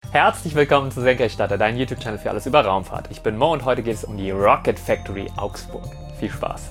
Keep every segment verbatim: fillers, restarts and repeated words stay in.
Herzlich willkommen zu Senkrechtstarter, dein YouTube-Channel für alles über Raumfahrt. Ich bin Mo und heute geht es um die Rocket Factory Augsburg. Viel Spaß!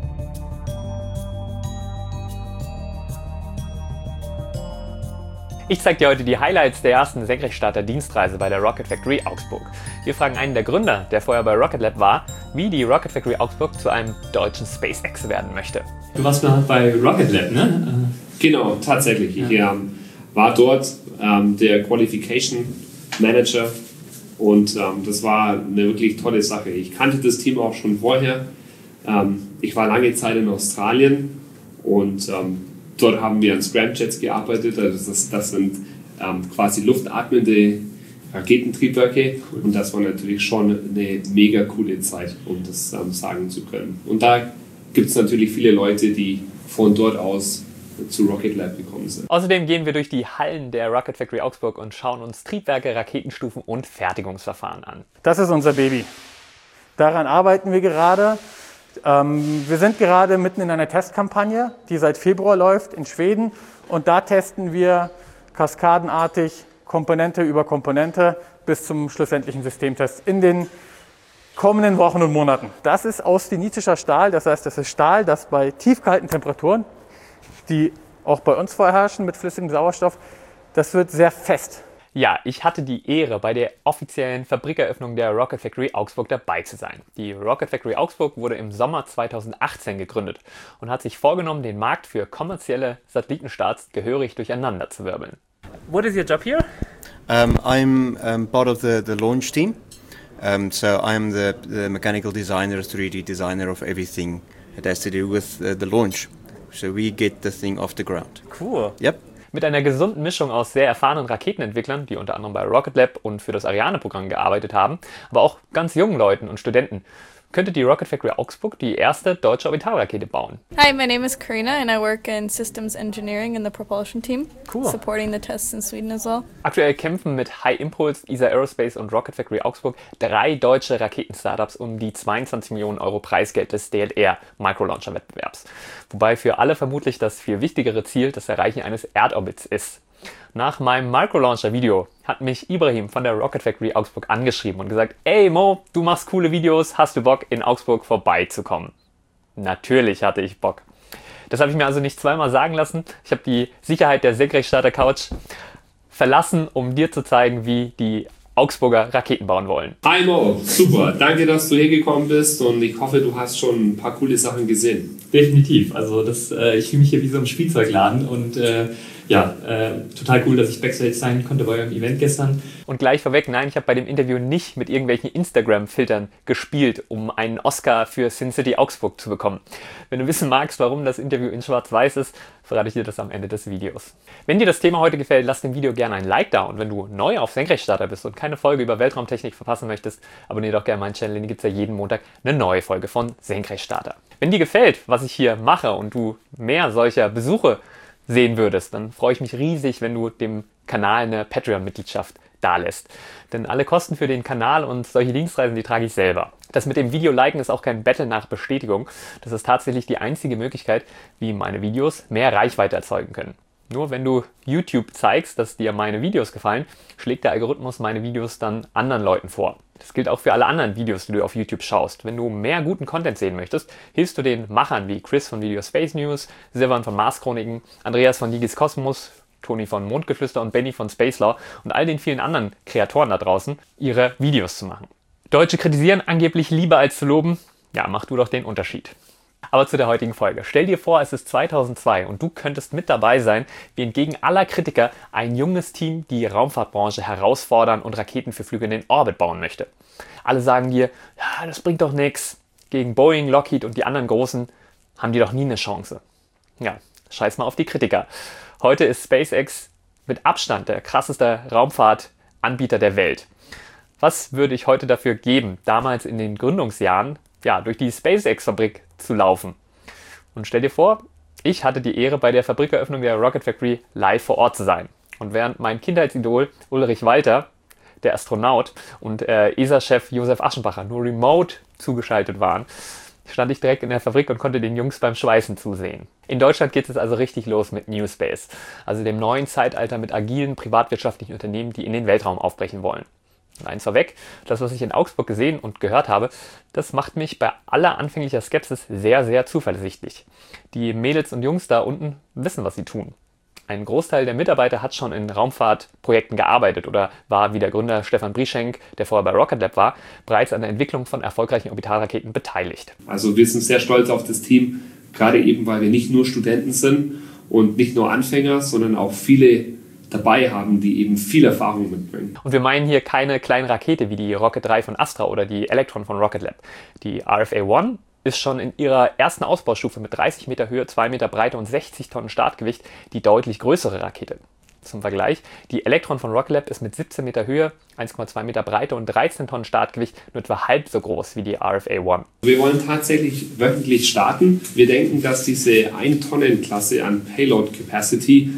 Ich zeige dir heute die Highlights der ersten Senkrechtstarter-Dienstreise bei der Rocket Factory Augsburg. Wir fragen einen der Gründer, der vorher bei Rocket Lab war, wie die Rocket Factory Augsburg zu einem deutschen SpaceX werden möchte. Du warst mal bei Rocket Lab, ne? Genau, tatsächlich. Ich ähm, war dort ähm, der Qualification Manager und ähm, das war eine wirklich tolle Sache. Ich kannte das Team auch schon vorher. Ähm, ich war lange Zeit in Australien und ähm, dort haben wir an Scramjets gearbeitet. Also das, das sind ähm, quasi luftatmende Raketentriebwerke und das war natürlich schon eine mega coole Zeit, um das ähm, sagen zu können. Und da gibt es natürlich viele Leute, die von dort aus zu Rocket Lab gekommen sind. Außerdem gehen wir durch die Hallen der Rocket Factory Augsburg und schauen uns Triebwerke, Raketenstufen und Fertigungsverfahren an. Das ist unser Baby. Daran arbeiten wir gerade. Ähm, wir sind gerade mitten in einer Testkampagne, die seit Februar läuft in Schweden. Und da testen wir kaskadenartig Komponente über Komponente bis zum schlussendlichen Systemtest in den kommenden Wochen und Monaten. Das ist austenischer Stahl, das heißt, das ist Stahl, das bei tiefkalten Temperaturen, die auch bei uns vorherrschen mit flüssigem Sauerstoff, das wird sehr fest. Ja, ich hatte die Ehre, bei der offiziellen Fabrikeröffnung der Rocket Factory Augsburg dabei zu sein. Die Rocket Factory Augsburg wurde im Sommer zweitausendachtzehn gegründet und hat sich vorgenommen, den Markt für kommerzielle Satellitenstarts gehörig durcheinander zu wirbeln. What is your job here? Um, I'm um, part of the, the launch team. Um, so I'm the, the mechanical designer, three D designer of everything that has to do with uh, the launch. So we get the thing off the ground. Cool. Yep. Mit einer gesunden Mischung aus sehr erfahrenen Raketenentwicklern, die unter anderem bei Rocket Lab und für das Ariane-Programm gearbeitet haben, aber auch ganz jungen Leuten und Studenten, könnte die Rocket Factory Augsburg die erste deutsche Orbitalrakete bauen. Hi, my name is Karina and I work in Systems Engineering in the propulsion team, cool. supporting the tests in Sweden as well. Aktuell kämpfen mit High Impulse, E S A Aerospace und Rocket Factory Augsburg drei deutsche Raketen-Startups um die zweiundzwanzig Millionen Euro Preisgeld des D L R-Microlauncher-Wettbewerbs. Wobei für alle vermutlich das viel wichtigere Ziel das Erreichen eines Erdorbits ist. Nach meinem Microlauncher-Video hat mich Ibrahim von der Rocket Factory Augsburg angeschrieben und gesagt, ey Mo, du machst coole Videos, hast du Bock, in Augsburg vorbeizukommen? Natürlich hatte ich Bock. Das habe ich mir also nicht zweimal sagen lassen. Ich habe die Sicherheit der Senkrechtstarter-Couch verlassen, um dir zu zeigen, wie die Augsburger Raketen bauen wollen. Hi Mo, super, danke, dass du hergekommen bist und ich hoffe, du hast schon ein paar coole Sachen gesehen. Definitiv, also das, äh, ich fühle mich hier wie so im Spielzeugladen und äh, ja, äh, total cool, dass ich Backstage sein konnte bei eurem Event gestern. Und gleich vorweg, nein, ich habe bei dem Interview nicht mit irgendwelchen Instagram-Filtern gespielt, um einen Oscar für Sin City Augsburg zu bekommen. Wenn du wissen magst, warum das Interview in schwarz-weiß ist, verrate ich dir das am Ende des Videos. Wenn dir das Thema heute gefällt, lass dem Video gerne ein Like da und wenn du neu auf Senkrechtstarter bist und keine Folge über Weltraumtechnik verpassen möchtest, abonniere doch gerne meinen Channel, denn hier gibt es ja jeden Montag eine neue Folge von Senkrechtstarter. Wenn dir gefällt, was ich hier mache und du mehr solcher Besuche sehen würdest, dann freue ich mich riesig, wenn du dem Kanal eine Patreon-Mitgliedschaft dalässt. Denn alle Kosten für den Kanal und solche Dienstreisen, die trage ich selber. Das mit dem Video-Liken ist auch kein Battle nach Bestätigung. Das ist tatsächlich die einzige Möglichkeit, wie meine Videos mehr Reichweite erzeugen können. Nur wenn du YouTube zeigst, dass dir meine Videos gefallen, schlägt der Algorithmus meine Videos dann anderen Leuten vor. Das gilt auch für alle anderen Videos, die du auf YouTube schaust. Wenn du mehr guten Content sehen möchtest, hilfst du den Machern wie Chris von Video Space News, Silvan von Mars Chroniken, Andreas von Digis Kosmos, Toni von Mondgeflüster und Benny von Spacelaw und all den vielen anderen Kreatoren da draußen, ihre Videos zu machen. Deutsche kritisieren angeblich lieber als zu loben. Ja, mach du doch den Unterschied. Aber zu der heutigen Folge. Stell dir vor, es ist zweitausendzwei und du könntest mit dabei sein, wie entgegen aller Kritiker ein junges Team die Raumfahrtbranche herausfordern und Raketen für Flüge in den Orbit bauen möchte. Alle sagen dir, ja, das bringt doch nichts. Gegen Boeing, Lockheed und die anderen Großen haben die doch nie eine Chance. Ja, scheiß mal auf die Kritiker. Heute ist SpaceX mit Abstand der krasseste Raumfahrtanbieter der Welt. Was würde ich heute dafür geben, damals in den Gründungsjahren ja, durch die SpaceX-Fabrik zu laufen? Und stell dir vor, ich hatte die Ehre, bei der Fabrikeröffnung der Rocket Factory live vor Ort zu sein. Und während mein Kindheitsidol Ulrich Walter, der Astronaut, und äh, E S A-Chef Josef Aschenbacher nur remote zugeschaltet waren, stand ich direkt in der Fabrik und konnte den Jungs beim Schweißen zusehen. In Deutschland geht es also richtig los mit New Space, also dem neuen Zeitalter mit agilen privatwirtschaftlichen Unternehmen, die in den Weltraum aufbrechen wollen. Und eins vorweg, das, was ich in Augsburg gesehen und gehört habe, das macht mich bei aller anfänglicher Skepsis sehr, sehr zuversichtlich. Die Mädels und Jungs da unten wissen, was sie tun. Ein Großteil der Mitarbeiter hat schon in Raumfahrtprojekten gearbeitet oder war, wie der Gründer Stefan Brieschenk, der vorher bei Rocket Lab war, bereits an der Entwicklung von erfolgreichen Orbitalraketen beteiligt. Also wir sind sehr stolz auf das Team, gerade eben, weil wir nicht nur Studenten sind und nicht nur Anfänger, sondern auch viele dabei haben, die eben viel Erfahrung mitbringen. Und wir meinen hier keine kleine Rakete wie die Rocket drei von Astra oder die Electron von Rocket Lab. Die R F A eins ist schon in ihrer ersten Ausbaustufe mit dreißig Meter Höhe, zwei Meter Breite und sechzig Tonnen Startgewicht die deutlich größere Rakete. Zum Vergleich, die Electron von Rocket Lab ist mit siebzehn Meter Höhe, eins Komma zwei Meter Breite und dreizehn Tonnen Startgewicht nur etwa halb so groß wie die R F A eins. Wir wollen tatsächlich wöchentlich starten. Wir denken, dass diese ein Tonnen Klasse an Payload Capacity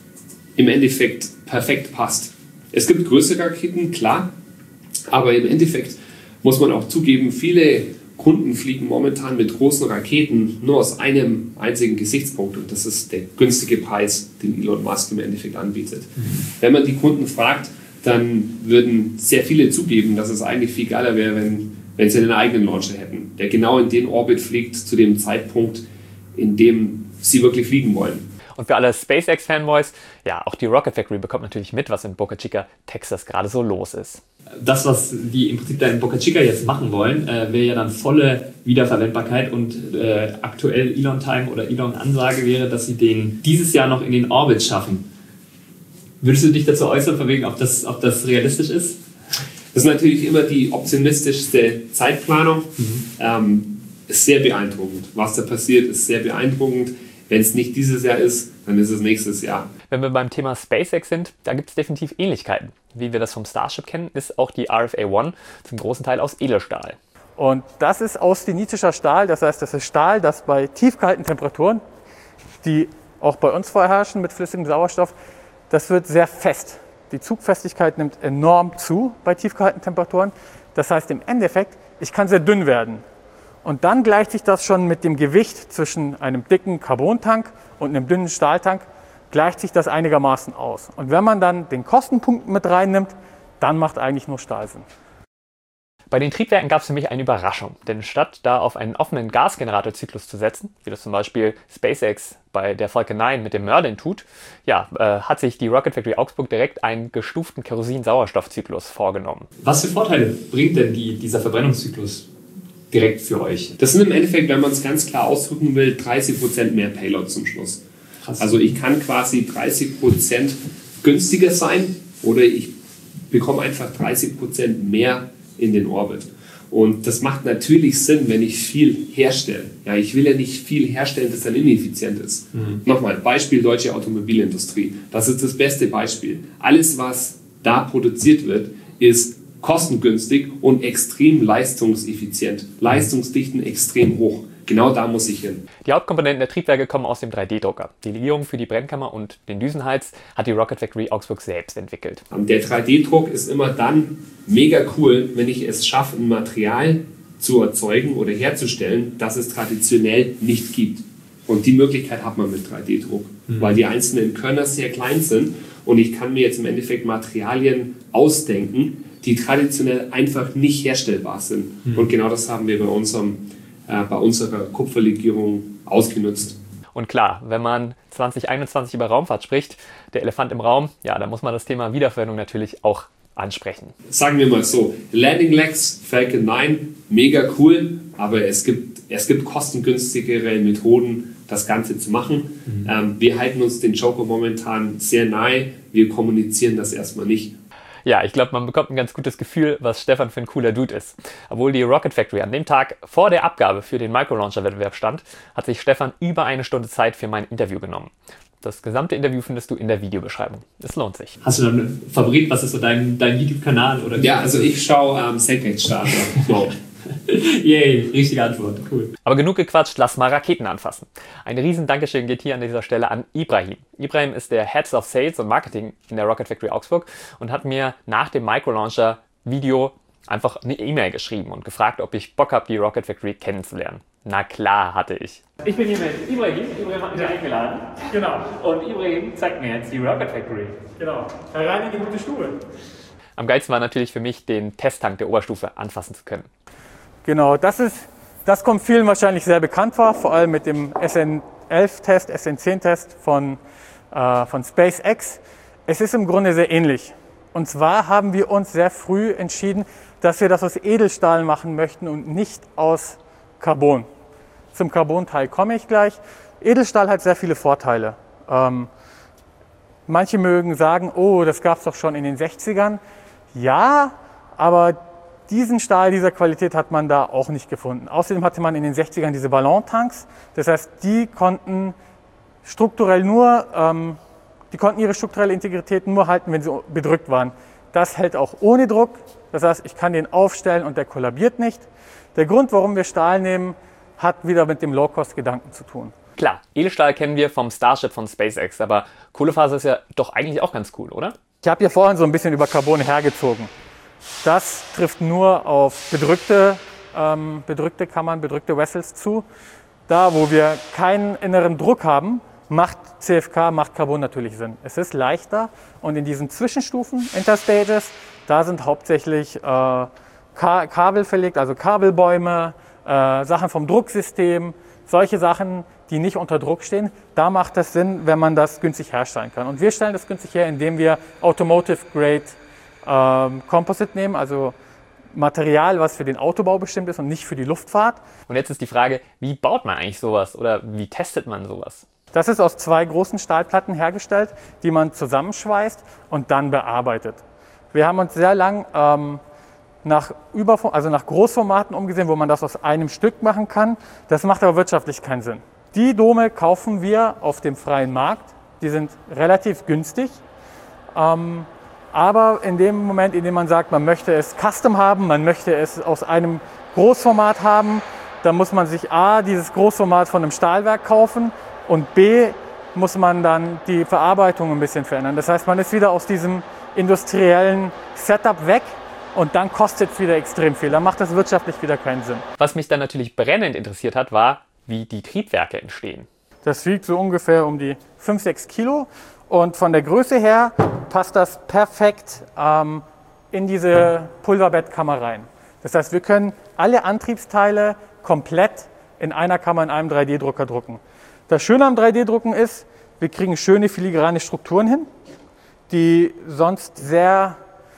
im Endeffekt perfekt passt. Es gibt größere Raketen, klar, aber im Endeffekt muss man auch zugeben, viele Kunden fliegen momentan mit großen Raketen nur aus einem einzigen Gesichtspunkt und das ist der günstige Preis, den Elon Musk im Endeffekt anbietet. Mhm. Wenn man die Kunden fragt, dann würden sehr viele zugeben, dass es eigentlich viel geiler wäre, wenn, wenn sie einen eigenen Launcher hätten, der genau in den Orbit fliegt, zu dem Zeitpunkt, in dem sie wirklich fliegen wollen. Und für alle SpaceX-Fanboys, ja, auch die Rocket Factory bekommt natürlich mit, was in Boca Chica, Texas gerade so los ist. Das, was die im Prinzip da in Boca Chica jetzt machen wollen, äh, wäre ja dann volle Wiederverwendbarkeit und äh, aktuell Elon-Time oder Elon-Ansage wäre, dass sie den dieses Jahr noch in den Orbit schaffen. Würdest du dich dazu äußern, von wegen, ob das, ob das realistisch ist? Das ist natürlich immer die optimistischste Zeitplanung. Mhm. Ähm, ist sehr beeindruckend. Was da passiert, ist sehr beeindruckend. Wenn es nicht dieses Jahr ist, dann ist es nächstes Jahr. Wenn wir beim Thema SpaceX sind, da gibt es definitiv Ähnlichkeiten. Wie wir das vom Starship kennen, ist auch die R F A eins zum großen Teil aus Edelstahl. Und das ist austenitischer Stahl, das heißt, das ist Stahl, das bei tiefkalten Temperaturen, die auch bei uns vorherrschen mit flüssigem Sauerstoff, das wird sehr fest. Die Zugfestigkeit nimmt enorm zu bei tiefkalten Temperaturen. Das heißt im Endeffekt, ich kann sehr dünn werden. Und dann gleicht sich das schon mit dem Gewicht zwischen einem dicken Carbontank und einem dünnen Stahltank, gleicht sich das einigermaßen aus. Und wenn man dann den Kostenpunkt mit reinnimmt, dann macht eigentlich nur Stahl Sinn. Bei den Triebwerken gab es für mich eine Überraschung, denn statt da auf einen offenen Gasgeneratorzyklus zu setzen, wie das zum Beispiel SpaceX bei der Falcon neun mit dem Merlin tut, ja, äh, hat sich die Rocket Factory Augsburg direkt einen gestuften Kerosin-Sauerstoffzyklus vorgenommen. Was für Vorteile bringt denn die, dieser Verbrennungszyklus direkt für euch? Das sind im Endeffekt, wenn man es ganz klar ausdrücken will, dreißig Prozent mehr Payload zum Schluss. Krass. Also ich kann quasi dreißig Prozent günstiger sein oder ich bekomme einfach dreißig Prozent mehr in den Orbit. Und das macht natürlich Sinn, wenn ich viel herstelle. Ja, ich will ja nicht viel herstellen, das dann ineffizient ist. Mhm. Nochmal, Beispiel deutsche Automobilindustrie. Das ist das beste Beispiel. Alles, was da produziert wird, ist kostengünstig und extrem leistungseffizient. Leistungsdichten extrem hoch. Genau da muss ich hin. Die Hauptkomponenten der Triebwerke kommen aus dem drei D Drucker. Die Legierung für die Brennkammer und den Düsenhals hat die Rocket Factory Augsburg selbst entwickelt. Der drei D Druck ist immer dann mega cool, wenn ich es schaffe, ein Material zu erzeugen oder herzustellen, das es traditionell nicht gibt. Und die Möglichkeit hat man mit drei D Druck, mhm. weil die einzelnen Körner sehr klein sind und ich kann mir jetzt im Endeffekt Materialien ausdenken, die traditionell einfach nicht herstellbar sind. Mhm. Und genau das haben wir bei unserem bei unserer Kupferlegierung ausgenutzt. Und klar, wenn man zwanzig einundzwanzig über Raumfahrt spricht, der Elefant im Raum, ja, da muss man das Thema Wiederverwendung natürlich auch ansprechen. Sagen wir mal so, Landing Legs, Falcon neun, mega cool, aber es gibt, es gibt kostengünstigere Methoden, das Ganze zu machen. Mhm. Ähm, wir halten uns den Joker momentan sehr nahe, wir kommunizieren das erstmal nicht. Ja, ich glaube, man bekommt ein ganz gutes Gefühl, was Stefan für ein cooler Dude ist. Obwohl die Rocket Factory an dem Tag vor der Abgabe für den Microlauncher-Wettbewerb stand, hat sich Stefan über eine Stunde Zeit für mein Interview genommen. Das gesamte Interview findest du in der Videobeschreibung. Es lohnt sich. Hast du dann einen Favorit? Was ist so dein, dein YouTube-Kanal? Oder ja, also ich schaue ähm, Senkrechtstarter. Wow. Yay, richtige Antwort. Cool. Aber genug gequatscht, lass mal Raketen anfassen. Ein riesen Dankeschön geht hier an dieser Stelle an Ibrahim. Ibrahim ist der Head of Sales und Marketing in der Rocket Factory Augsburg und hat mir nach dem Microlauncher Video Einfach eine E-Mail geschrieben und gefragt, ob ich Bock habe, die Rocket Factory kennenzulernen. Na klar, hatte ich. Ich bin hier mit Ibrahim. Ibrahim hat mich ja eingeladen. Genau, Und Ibrahim zeigt mir jetzt die Rocket Factory. genau. Herein in die gute Stube. Am geilsten war natürlich für mich, den Testtank der Oberstufe anfassen zu können. Genau, das ist, das kommt vielen wahrscheinlich sehr bekannt vor, vor allem mit dem S N elf Test, S N zehn Test von, äh, von SpaceX. Es ist im Grunde sehr ähnlich. Und zwar haben wir uns sehr früh entschieden, dass wir das aus Edelstahl machen möchten und nicht aus Carbon. Zum Carbon-Teil komme ich gleich. Edelstahl hat sehr viele Vorteile. Ähm, manche mögen sagen, oh, das gab es doch schon in den sechzigern. Ja, aber diesen Stahl dieser Qualität hat man da auch nicht gefunden. Außerdem hatte man in den sechzigern diese Ballontanks. Das heißt, die konnten strukturell nur, ähm, die konnten ihre strukturelle Integrität nur halten, wenn sie bedrückt waren. Das hält auch ohne Druck. Das heißt, ich kann den aufstellen und der kollabiert nicht. Der Grund, warum wir Stahl nehmen, hat wieder mit dem Low-Cost-Gedanken zu tun. Klar, Edelstahl kennen wir vom Starship von SpaceX, aber Kohlefaser ist ja doch eigentlich auch ganz cool, oder? Ich habe hier vorhin so ein bisschen über Carbon hergezogen. Das trifft nur auf bedrückte, ähm, bedrückte Kammern, bedrückte Vessels zu. Da, wo wir keinen inneren Druck haben, macht C F K, macht Carbon natürlich Sinn. Es ist leichter und in diesen Zwischenstufen, Interstages, da sind hauptsächlich äh, Ka Kabel verlegt, also Kabelbäume, äh, Sachen vom Drucksystem, solche Sachen, die nicht unter Druck stehen. Da macht es Sinn, wenn man das günstig herstellen kann. Und wir stellen das günstig her, indem wir Automotive Grade ähm, Composite nehmen, also Material, was für den Autobau bestimmt ist und nicht für die Luftfahrt. Und jetzt ist die Frage, wie baut man eigentlich sowas oder wie testet man sowas? Das ist aus zwei großen Stahlplatten hergestellt, die man zusammenschweißt und dann bearbeitet. Wir haben uns sehr lang ähm, nach, Überform also nach Großformaten umgesehen, wo man das aus einem Stück machen kann. Das macht aber wirtschaftlich keinen Sinn. Die Dome kaufen wir auf dem freien Markt. Die sind relativ günstig. Ähm, aber in dem Moment, in dem man sagt, man möchte es custom haben, man möchte es aus einem Großformat haben, dann muss man sich A, dieses Großformat von einem Stahlwerk kaufen und B, muss man dann die Verarbeitung ein bisschen verändern. Das heißt, man ist wieder aus diesem industriellen Setup weg und dann kostet es wieder extrem viel. Dann macht das wirtschaftlich wieder keinen Sinn. Was mich dann natürlich brennend interessiert hat, war, wie die Triebwerke entstehen. Das wiegt so ungefähr um die fünf, sechs Kilo und von der Größe her passt das perfekt ähm, in diese Pulverbettkammer rein. Das heißt, wir können alle Antriebsteile komplett in einer Kammer in einem drei D Drucker drucken. Das Schöne am drei D Drucken ist, wir kriegen schöne filigrane Strukturen hin, die sonst sehr,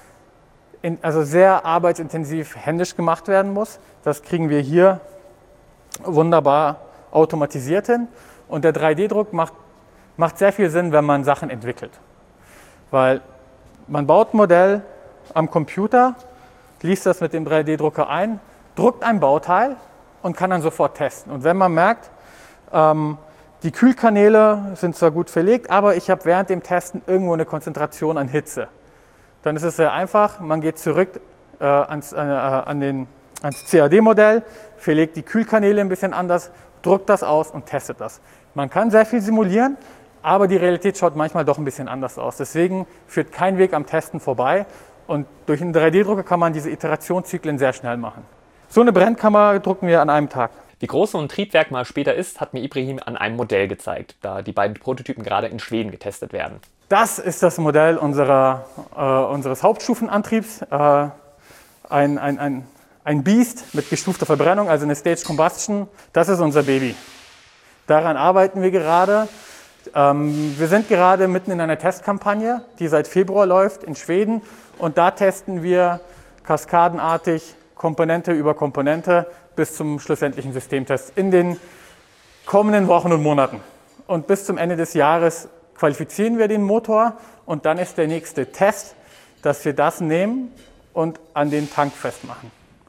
in, also sehr arbeitsintensiv händisch gemacht werden muss. Das kriegen wir hier wunderbar automatisiert hin. Und der drei D Druck macht, macht sehr viel Sinn, wenn man Sachen entwickelt. Weil man baut ein Modell am Computer, liest das mit dem drei D Drucker ein, druckt ein Bauteil und kann dann sofort testen. Und wenn man merkt, ähm, die Kühlkanäle sind zwar gut verlegt, aber ich habe während dem Testen irgendwo eine Konzentration an Hitze, dann ist es sehr einfach. Man geht zurück äh, ans, äh, an den, ans C A D-Modell, verlegt die Kühlkanäle ein bisschen anders, druckt das aus und testet das. Man kann sehr viel simulieren, aber die Realität schaut manchmal doch ein bisschen anders aus. Deswegen führt kein Weg am Testen vorbei. Und durch einen drei D Drucker kann man diese Iterationszyklen sehr schnell machen. So eine Brennkammer drucken wir an einem Tag. Wie groß so ein Triebwerk mal später ist, hat mir Ibrahim an einem Modell gezeigt, da die beiden Prototypen gerade in Schweden getestet werden. Das ist das Modell unserer, äh, unseres Hauptstufenantriebs. Äh, ein, ein, ein, ein Beast mit gestufter Verbrennung, also eine Staged Combustion. Das ist unser Baby. Daran arbeiten wir gerade. Ähm, wir sind gerade mitten in einer Testkampagne, die seit Februar läuft in Schweden. Und da testen wir kaskadenartig Komponente über Komponente bis zum schlussendlichen Systemtest in den kommenden Wochen und Monaten. Und bis zum Ende des Jahres qualifizieren wir den Motor und dann ist der nächste Test, dass wir das nehmen und an den Tank festmachen.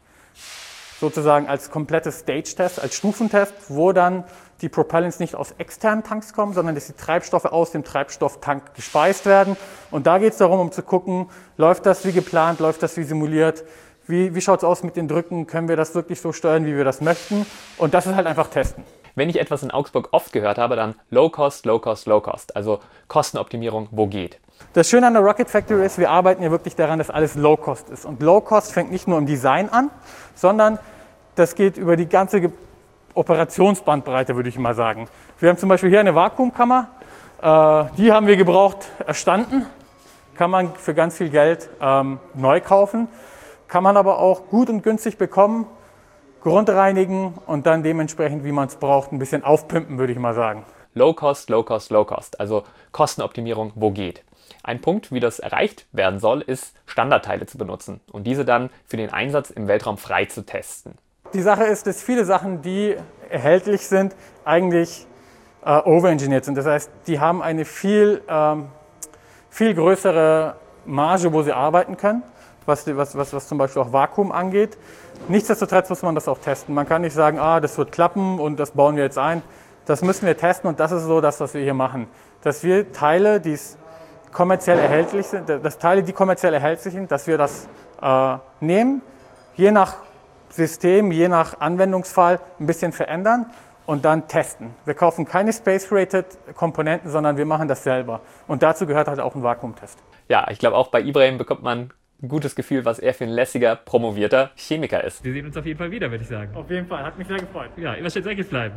Sozusagen als komplettes Stage-Test, als Stufentest, wo dann die Propellants nicht aus externen Tanks kommen, sondern dass die Treibstoffe aus dem Treibstofftank gespeist werden. Und da geht es darum, um zu gucken, läuft das wie geplant, läuft das wie simuliert, wie, wie schaut es aus mit den Drücken, können wir das wirklich so steuern, wie wir das möchten. Und das ist halt einfach testen. Wenn ich etwas in Augsburg oft gehört habe, dann Low Cost, Low Cost, Low Cost, also Kostenoptimierung, wo geht. Das Schöne an der Rocket Factory ist, wir arbeiten ja wirklich daran, dass alles Low-Cost ist. Und Low-Cost fängt nicht nur im Design an, sondern das geht über die ganze Operationsbandbreite, würde ich mal sagen. Wir haben zum Beispiel hier eine Vakuumkammer, äh, die haben wir gebraucht erstanden, kann man für ganz viel Geld ähm, neu kaufen, kann man aber auch gut und günstig bekommen, grundreinigen und dann dementsprechend, wie man es braucht, ein bisschen aufpimpen, würde ich mal sagen. Low Cost, Low Cost, Low Cost, also Kostenoptimierung, wo geht. Ein Punkt, wie das erreicht werden soll, ist Standardteile zu benutzen und diese dann für den Einsatz im Weltraum frei zu testen. Die Sache ist, dass viele Sachen, die erhältlich sind, eigentlich äh, overengineert sind. Das heißt, die haben eine viel, ähm, viel größere Marge, wo sie arbeiten können, was, was, was, was zum Beispiel auch Vakuum angeht. Nichtsdestotrotz muss man das auch testen. Man kann nicht sagen, ah, das wird klappen und das bauen wir jetzt ein. Das müssen wir testen und das ist so das, was wir hier machen. Dass wir Teile, die kommerziell erhältlich sind, dass Teile, die kommerziell erhältlich sind, dass wir das äh, nehmen, je nach System, je nach Anwendungsfall ein bisschen verändern und dann testen. Wir kaufen keine Space-Rated Komponenten, sondern wir machen das selber. Und dazu gehört halt auch ein Vakuumtest. Ja, ich glaube auch bei Ibrahim bekommt man ein gutes Gefühl, was er für ein lässiger, promovierter Chemiker ist. Wir sehen uns auf jeden Fall wieder, würde ich sagen. Auf jeden Fall, hat mich sehr gefreut. Ja, immer schön senkrecht bleiben.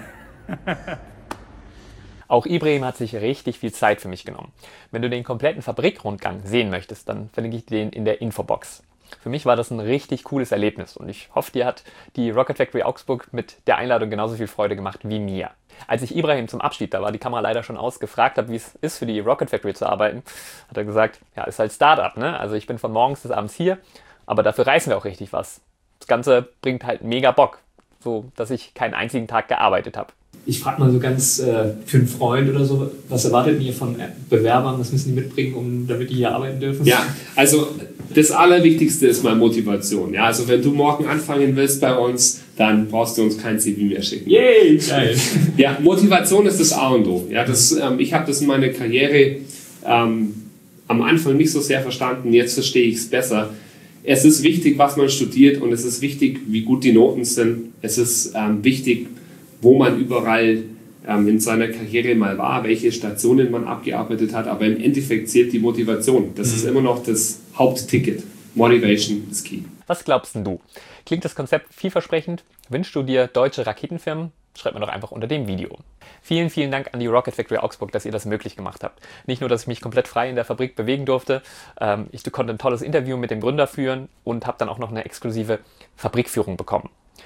Auch Ibrahim hat sich richtig viel Zeit für mich genommen. Wenn du den kompletten Fabrikrundgang sehen möchtest, dann verlinke ich den in der Infobox. Für mich war das ein richtig cooles Erlebnis und ich hoffe, dir hat die Rocket Factory Augsburg mit der Einladung genauso viel Freude gemacht wie mir. Als ich Ibrahim zum Abschied, da war die Kamera leider schon aus, gefragt habe, wie es ist, für die Rocket Factory zu arbeiten, hat er gesagt, ja, ist halt Startup, ne? Also ich bin von morgens bis abends hier, aber dafür reißen wir auch richtig was. Das Ganze bringt halt mega Bock, so dass ich keinen einzigen Tag gearbeitet habe. Ich frage mal so ganz äh, für einen Freund oder so, was erwartet ihr von Bewerbern, was müssen die mitbringen, um, damit die hier arbeiten dürfen? Ja, also das Allerwichtigste ist mal Motivation. Ja, also wenn du morgen anfangen willst bei uns, dann brauchst du uns kein C V mehr schicken. Yay, geil. Ja, Motivation ist das A und O. Ja, das, ähm, ich habe das in meiner Karriere ähm, am Anfang nicht so sehr verstanden, jetzt verstehe ich es besser. Es ist wichtig, was man studiert und es ist wichtig, wie gut die Noten sind. Es ist ähm, wichtig, wo man überall ähm, in seiner Karriere mal war, welche Stationen man abgearbeitet hat, aber im Endeffekt zählt die Motivation. Das mhm. ist immer noch das Hauptticket. Motivation is key. Was glaubst denn du? Klingt das Konzept vielversprechend? Wünschst du dir deutsche Raketenfirmen? Schreib mir doch einfach unter dem Video. Vielen, vielen Dank an die Rocket Factory Augsburg, dass ihr das möglich gemacht habt. Nicht nur, dass ich mich komplett frei in der Fabrik bewegen durfte, ähm, ich konnte ein tolles Interview mit dem Gründer führen und habe dann auch noch eine exklusive Fabrikführung bekommen.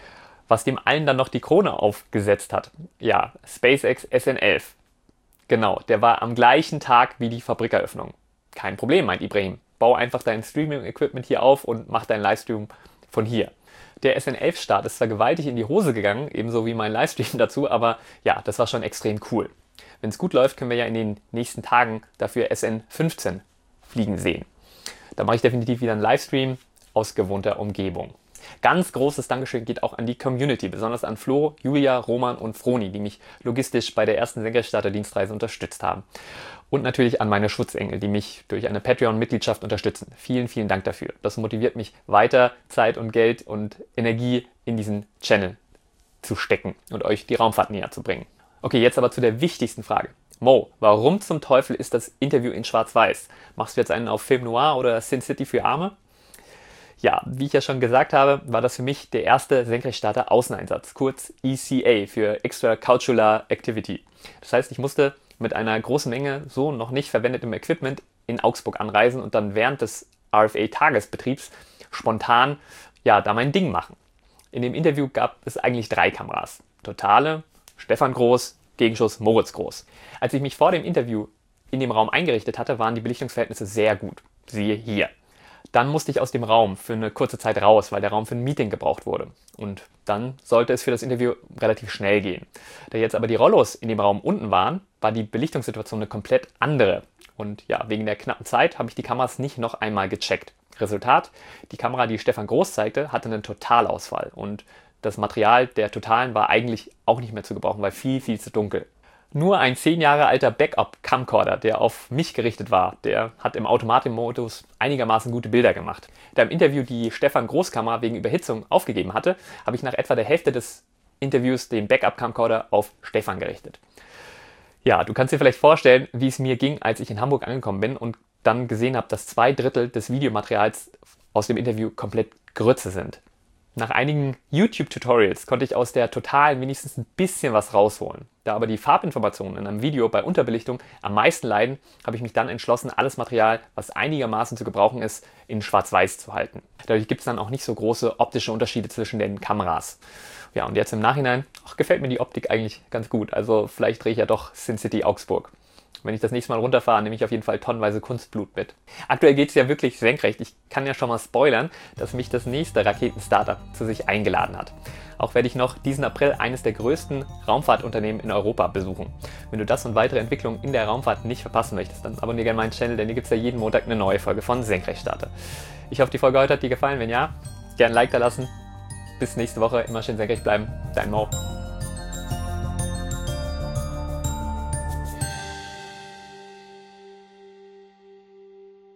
Was dem allen dann noch die Krone aufgesetzt hat. Ja, SpaceX S N elf. Genau, der war am gleichen Tag wie die Fabrikeröffnung. Kein Problem, meint Ibrahim. Bau einfach dein Streaming-Equipment hier auf und mach deinen Livestream von hier. Der S N elf Start ist zwar gewaltig in die Hose gegangen, ebenso wie mein Livestream dazu, aber ja, das war schon extrem cool. Wenn es gut läuft, können wir ja in den nächsten Tagen dafür S N fünfzehn fliegen sehen. Da mache ich definitiv wieder einen Livestream aus gewohnter Umgebung. Ganz großes Dankeschön geht auch an die Community, besonders an Flo, Julia, Roman und Froni, die mich logistisch bei der ersten Senkrechtstarter-Dienstreise unterstützt haben. Und natürlich an meine Schutzengel, die mich durch eine Patreon-Mitgliedschaft unterstützen. Vielen, vielen Dank dafür. Das motiviert mich weiter, Zeit und Geld und Energie in diesen Channel zu stecken und euch die Raumfahrt näher zu bringen. Okay, jetzt aber zu der wichtigsten Frage. Mo, warum zum Teufel ist das Interview in Schwarz-Weiß? Machst du jetzt einen auf Film Noir oder Sin City für Arme? Ja, wie ich ja schon gesagt habe, war das für mich der erste Senkrechtstarter-Außeneinsatz, kurz E C A für Extracurricular Activity. Das heißt, ich musste mit einer großen Menge so noch nicht verwendetem Equipment in Augsburg anreisen und dann während des R F A-Tagesbetriebs spontan ja, da mein Ding machen. In dem Interview gab es eigentlich drei Kameras. Totale, Stefan Groß, Gegenschuss Moritz Groß. Als ich mich vor dem Interview in dem Raum eingerichtet hatte, waren die Belichtungsverhältnisse sehr gut. Siehe hier. Dann musste ich aus dem Raum für eine kurze Zeit raus, weil der Raum für ein Meeting gebraucht wurde. Und dann sollte es für das Interview relativ schnell gehen. Da jetzt aber die Rollos in dem Raum unten waren, war die Belichtungssituation eine komplett andere. Und ja, wegen der knappen Zeit habe ich die Kameras nicht noch einmal gecheckt. Resultat, die Kamera, die Stefan Groß zeigte, hatte einen Totalausfall. Und das Material der Totalen war eigentlich auch nicht mehr zu gebrauchen, weil viel, viel zu dunkel. Nur ein zehn Jahre alter Backup-Camcorder, der auf mich gerichtet war, der hat im Automatikmodus einigermaßen gute Bilder gemacht. Da im Interview die Stefan Groß-Kamera wegen Überhitzung aufgegeben hatte, habe ich nach etwa der Hälfte des Interviews den Backup-Camcorder auf Stefan gerichtet. Ja, du kannst dir vielleicht vorstellen, wie es mir ging, als ich in Hamburg angekommen bin und dann gesehen habe, dass zwei Drittel des Videomaterials aus dem Interview komplett Grütze sind. Nach einigen YouTube-Tutorials konnte ich aus der Totalen wenigstens ein bisschen was rausholen. Da aber die Farbinformationen in einem Video bei Unterbelichtung am meisten leiden, habe ich mich dann entschlossen, alles Material, was einigermaßen zu gebrauchen ist, in Schwarz-Weiß zu halten. Dadurch gibt es dann auch nicht so große optische Unterschiede zwischen den Kameras. Ja, und jetzt im Nachhinein ach, gefällt mir die Optik eigentlich ganz gut. Also vielleicht drehe ich ja doch SimCity Augsburg. Wenn ich das nächste Mal runterfahre, nehme ich auf jeden Fall tonnenweise Kunstblut mit. Aktuell geht es ja wirklich senkrecht. Ich kann ja schon mal spoilern, dass mich das nächste Raketen-Startup zu sich eingeladen hat. Auch werde ich noch diesen April eines der größten Raumfahrtunternehmen in Europa besuchen. Wenn du das und weitere Entwicklungen in der Raumfahrt nicht verpassen möchtest, dann abonniere gerne meinen Channel, denn hier gibt es ja jeden Montag eine neue Folge von Senkrechtstarter. Ich hoffe, die Folge heute hat dir gefallen. Wenn ja, gerne ein Like da lassen. Bis nächste Woche. Immer schön senkrecht bleiben. Dein Mo.